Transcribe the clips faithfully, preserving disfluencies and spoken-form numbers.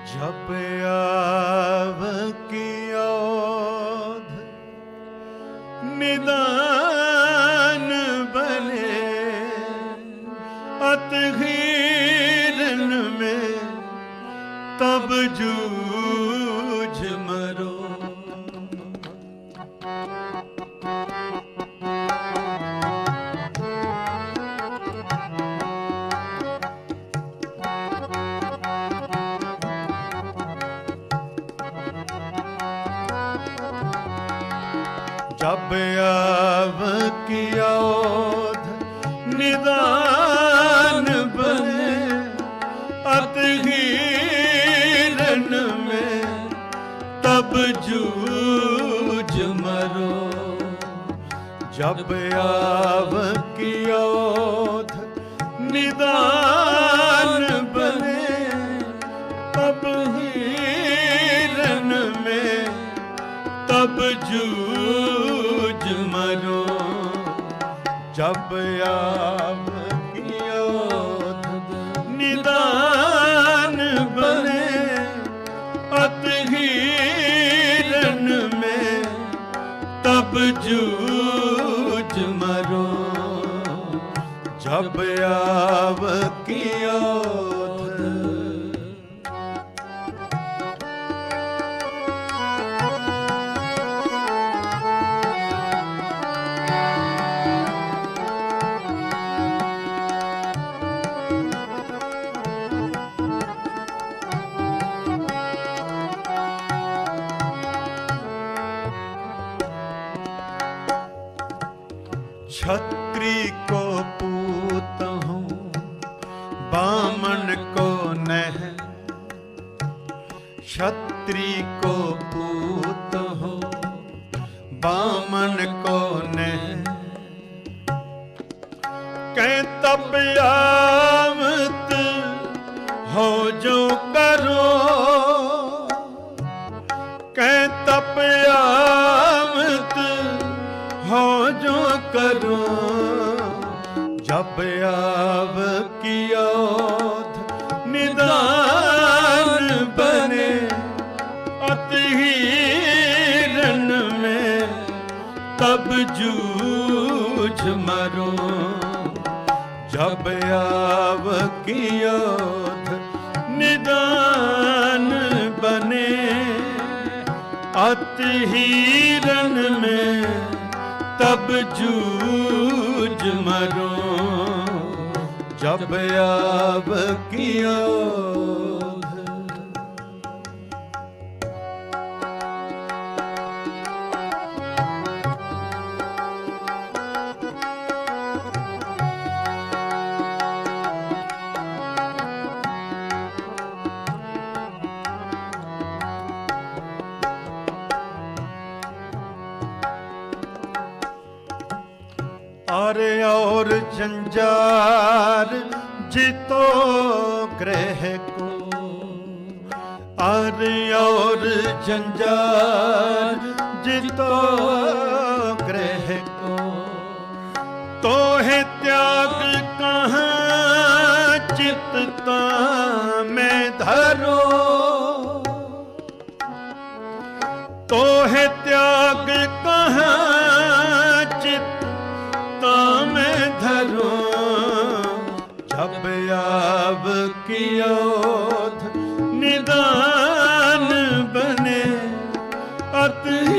जब आव की ओध निदान बने अत हीरन में तब जूझ मरो। जब आव की ओध निदान बने अत हीरन में तब जूझ मरो। जब आव की ओध निदान बने तब हीरन में तब जूझ मरो। जब आव की ओध निदान बने अत हीरन में तब जूझ मरो। जब आव की ओध छत्री को पूत हूँ बामन को नह। छत्री को पूत हूँ बामन को नह। कह तप आमत हो जो करो। कह तप आमत हो जो करो। जब आव की ओध निदान बने अत हीरन में तब जूझ मरो। जब आव की ओध निदान बने अत हीरन में तब जूझ मरो। जब आव की ओध अरे और जंजार जितो ग्रह को। अरे और जंजार जितो ग्रह को। तो है त्याग कहाँ चित्ता में धरो। तो है त्याग कहाँ में धरो। जब आव की ओध निदान बने अत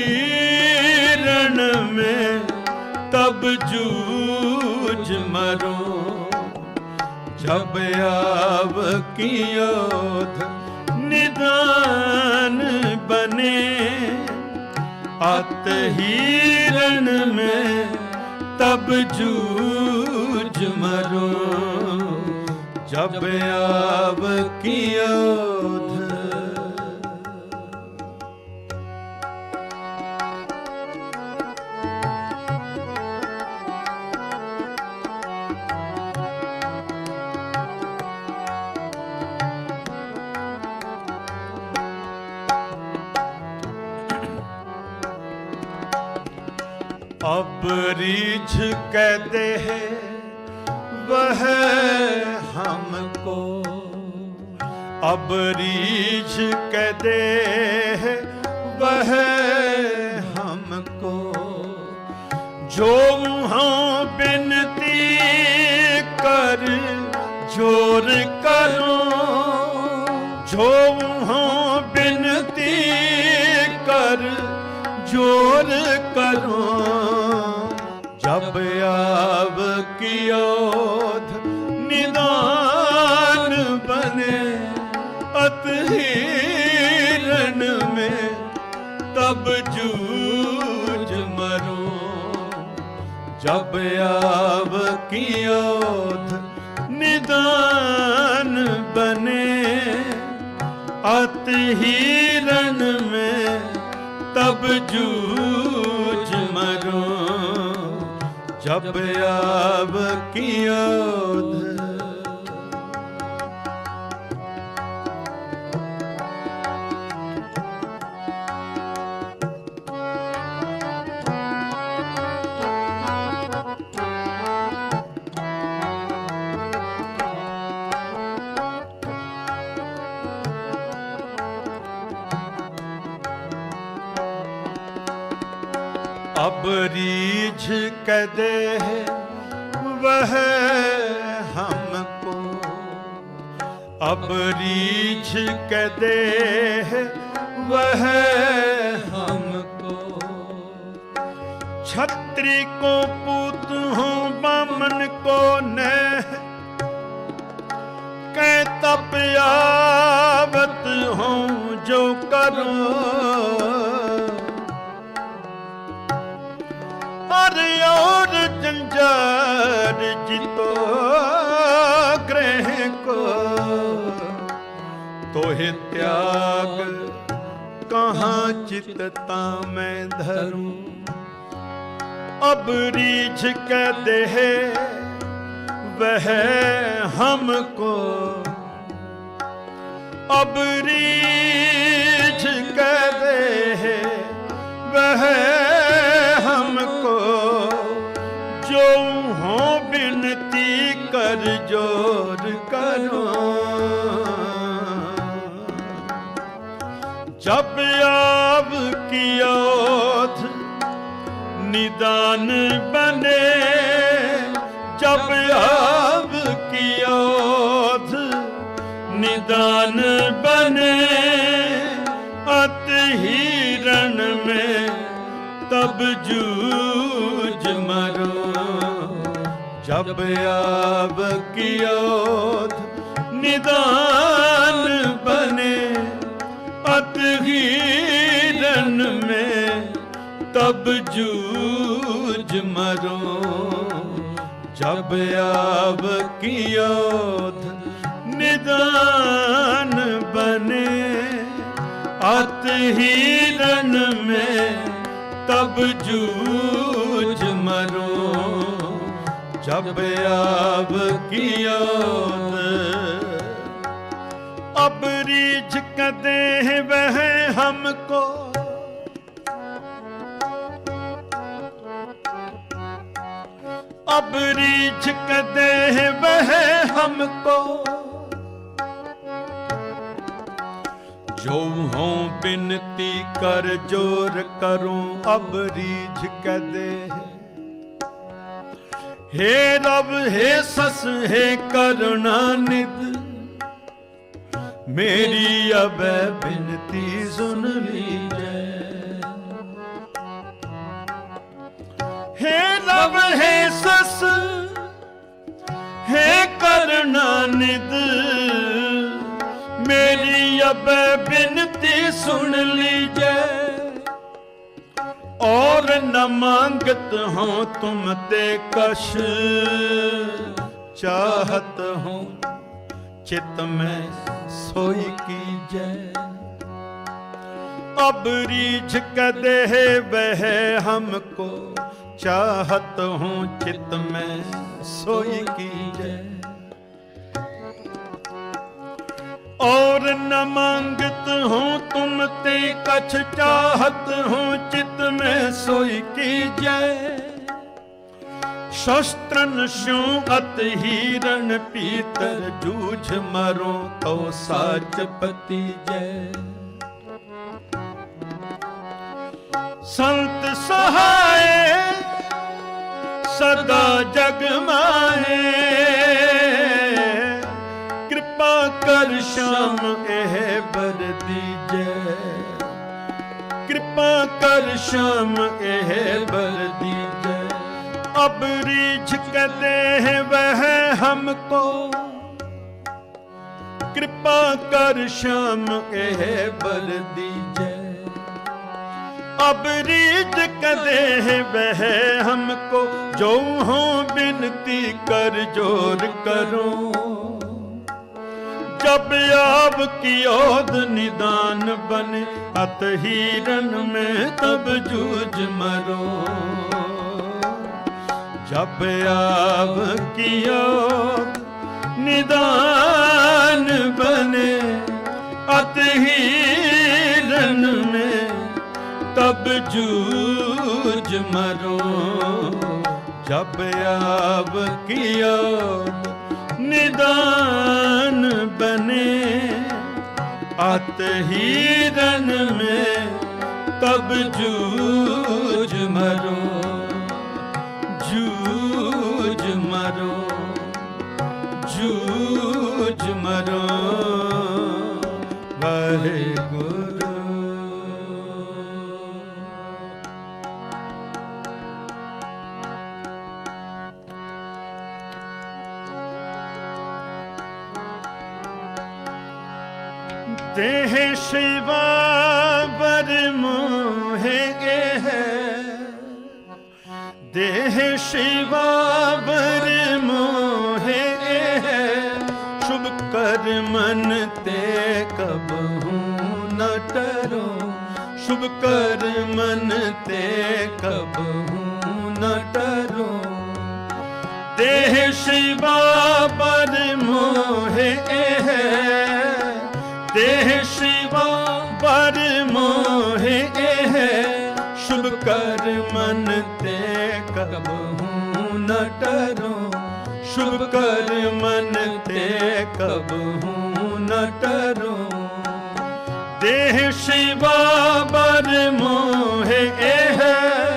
हीरन में तब जूझ मरो। जब आव की ओध निदान बने अत हीरन में तब जूझ मरो। जब आव की ओध अब रीझ कहते हैं वह हमको अब रीझ कह दे वह हमको, जो हाँ बिनती कर जोर करो, जो हाँ बिनती कर जोर करो, जब आव की ओध निदान बने अतहीरन में तब जूझ मरो, जब आव की ओध निदान बने अतहीरन में तब जूझ मरो, जब आव की ओध। अब रीझ कह दे वह हमको, अब रीझ कह दे वह हमको, छत्री को पूत हूँ बामन को न कह तप आवत हूँ जो करो, और जंजार जितो ग्रह को, तोहे त्याग कहाँ चितता मैं धरूं, अब रीझ कह दे वह हमको, अब रीझ कह दे वह हमको, जो हो बिनती कर जोर करो, जब आव की ओध निदान बने, जब आव की ओध निदान बने अतहीरन में तब जूझ मरो, जब आव की ओध निदान बने अतहीरन में तब जूझ मरो, जब आव की ओध निदान बने अतहीरन में तब जूझ मरो, जब आव की ओध। अब रीझ कह दे वह हमको, अब रीझ कह दे वह हमको, जो हूँ बिनती कर जोर करूं, अब रीझ कह दे हे रब हे सस हे करुणानिध, मेरी अब बिनती सुन लीजिए, हे रब हे सस हे करुणानिध, मेरी अब बिनती सुन लीजिए, और न मांगत हूँ तुम ते कश, चाहत हूँ चित में सोई कीजिए, अब रीझ कह दे वह हमको, चाहत हूँ चित में सोई कीजिए, और न मांगत हूँ तुम ते कछ, चाहत हूँ चित में सोई कीजिए, शस्त्रन स्यों अत हिरण पीतर जूझ मरो तो साच पति जय। संत सहाय सदा जग माहे कृपा कर श्याम एह बर दीजै। कृपा कर श्याम एह बर दीजै। अब रीझ कहते हैं वह हमको कृपा कर श्याम एह बर दीजै। अब रीझ कदे है वह हमको जो हो बिनती कर जोर करो। जब आप की ओद निदान बने अत हिरन में तब जूझ मरो। जब आप की ओद निदान बने अत हिरन में तब जूझ मरो। जब आप की ओर निदान बने अत हिरन में तब जूझ मरो। जूझ मरो जूझ मरो वाहेगुरु। देह शिवा बर मोहे है। देह शिवा बर मोहे है। शुभ कर मन ते कब हूँ न टरो। शुभ कर मन ते कब हूँ न टरो। देह शिवा बर मोहे है। देह शिवा बर मोहे है। शुभ कर मन ते कब हूँ न टरो। शुभ कर मन ते कब हूँ न टरो। देह शिवा बर मोहे है।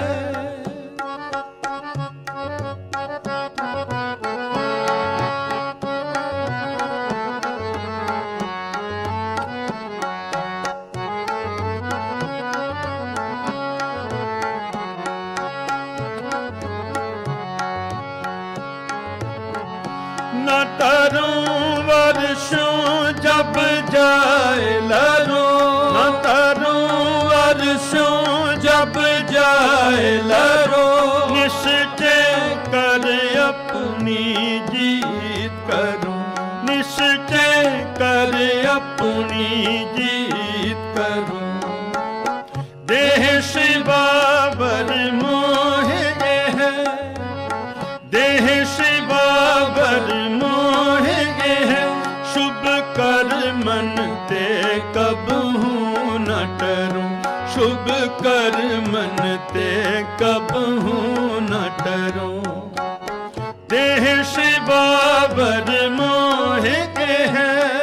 न तरूं वर्षों जब जाए लरो। न तरूं वर्षों जब जाए लरो। निश्चय कर अपनी जीत करो। निश्चय कर अपनी जीत करो। देह शिवा बर मोहे है। देह शिवा बर मोहे है। शुभ कर मन ते कब हूँ न टरूं। शुभ कर मन ते कब हूँ न टरूं। देह शिवा बर मोहे है।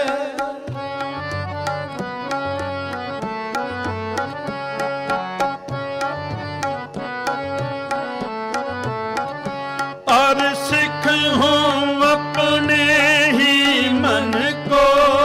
और सिख हूँ अपने ही मन को।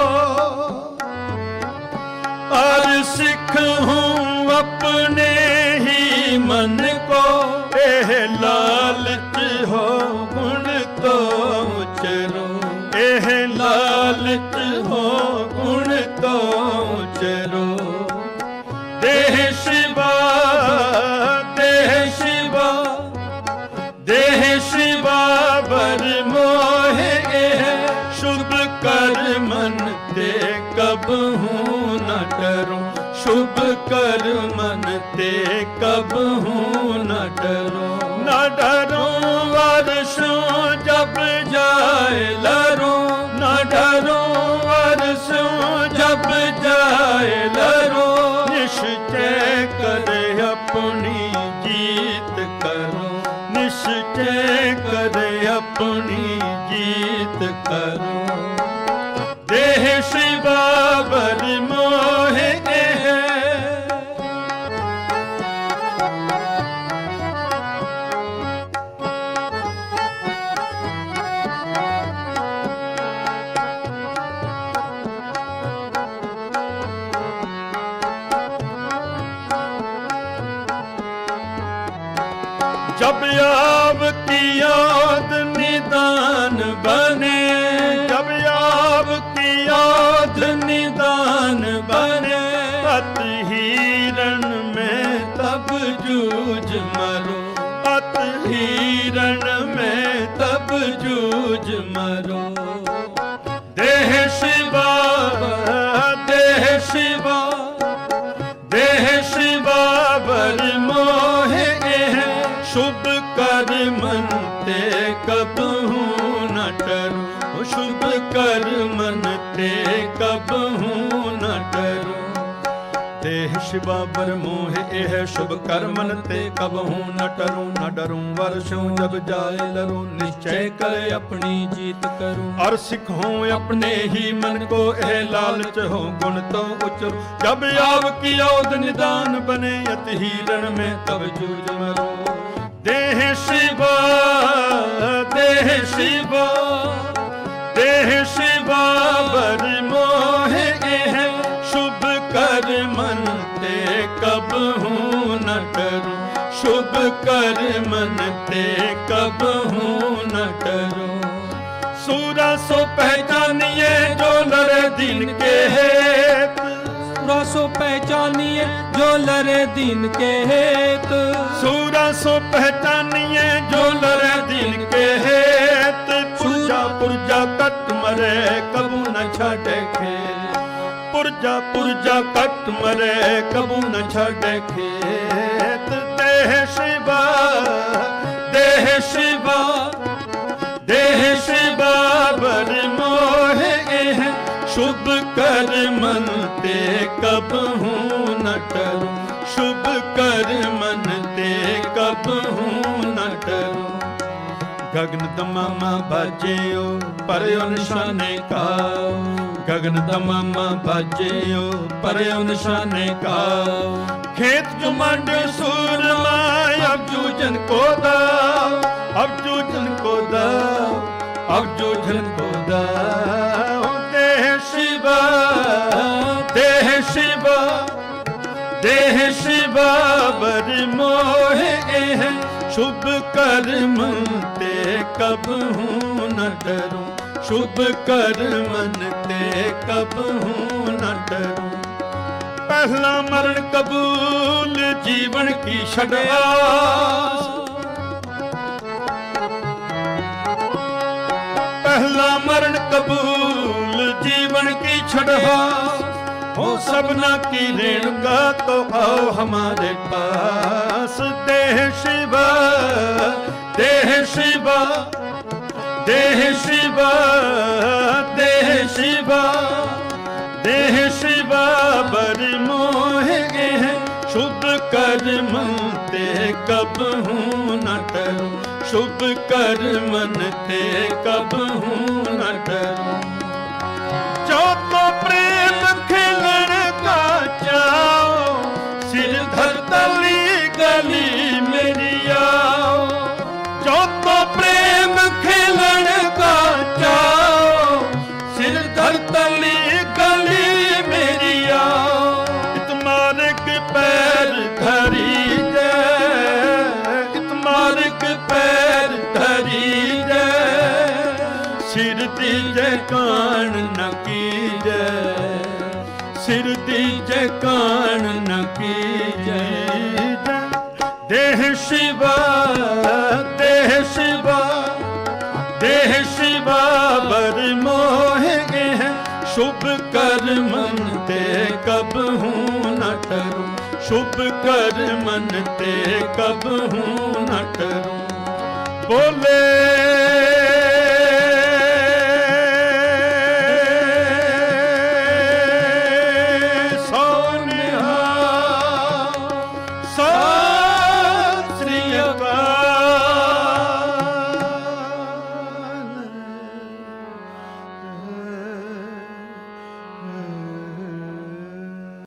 और सिख हूँ अपने ही मन को। एह लालच हो गुण तो उचरो। एह लालच हो गुण तो उचरो। देह शिवा देह शिवा देह शिवा बर मोहे है। शुभ कर मन ते कब हूँ न टरूं। शुभ कर मन ते कब हूँ न डरो। न डरो वर्षों जब जाए लरो। न डरो वर्षों जब जाए लरो। निश्चय कर अपनी जीत करो। निश्चय कर अपनी जीत करूं। देह शिवा बर मोहे जब आप की याद निदान बने, जब आप की याद निदान बने, अत हिरण में तब जूझ मरो, अत हिरण में तब जूझ मरो। देह शिवा देह शिवा देह शिवा बर मोहे शुभ कर मन ते कबहू न डरूं, शुभ कर मन ते कबहू न डरूं। देह शिवा बर मोहे एह शुभ कर मन ते कबहू न डरूं, न डरूं वर्षों जब जाए लरूं, निश्चय कर अपनी जीत करूं। और सिखूं अपने ही मन को एह लालच हो गुण तो उचरूं। जब याव की औध निदान बने अति हिरण में तब जूझ मरो। देह शिवा देह शिवा देह शिवा बर मोहे एह शुभ कर मन ते कबहू न डरूं, शुभ कर मन ते कबहू न डरूं। सूरा सो पहचानिए जो लड़े दिन के हेत, सूरा सो पहचानिए जो लड़े दिन के हेत, सूरा सो पहचानिए जो लड़े दिन के हेत। पुरजा पुरजा कट मरे कबू न छाटे खेत, पुरजा पुरजा कट मरे कबू न छाटे खेत। देह शिवा देह शिवा देह शिवा बर मोहे एह शुभ कर मन ते कबहू न डरूं, शुभ कर मन ते कबहू न डरूं। गगन दमामा बाजेयो परयो निशाने का, गगन दमामा बाजेयो परयो निशाने का। खेत जुमंड सूरमा अब जूझन को दाव, अब जूझन को दाव, अब जूझन को दाव। देह शिवा देह शिवा देह शिवा बर मोहे एह शुभ कर मन ते कबहू न डरूं, शुभ कर मन ते कबहू न डरूं। पहला मरण कबूल जीवन की छड़ास, पहला मरण कबूल जीवन की छड़ास। हो सबना की रेणुका तो आओ हमारे पास। देह शिवा देह शिवा देह शिवा देह शिवा देह शिवा बर मोहे एह शुभ कर मन ते कबहू न डरूं, शुभ कर मन ते कबहू न डरूं। जो तो प्रेम खिलन का चाओ, सिर धर तली गली मेरी आओ। जो तो प्रेम खिलन का चाओ, सिर धर तली गली मेरी आओ। इतमारक पैर धरी जय, इतमारक पैर धरी जय। सिर दीजे कान न कीजे, सिर दीजे कान न कीजे। देह शिवा देह शिवा देह शिवा बर मोहे एह शुभ कर मन ते कबहू न डरूं, शुभ कर मन ते कबहू न डरूं। बोले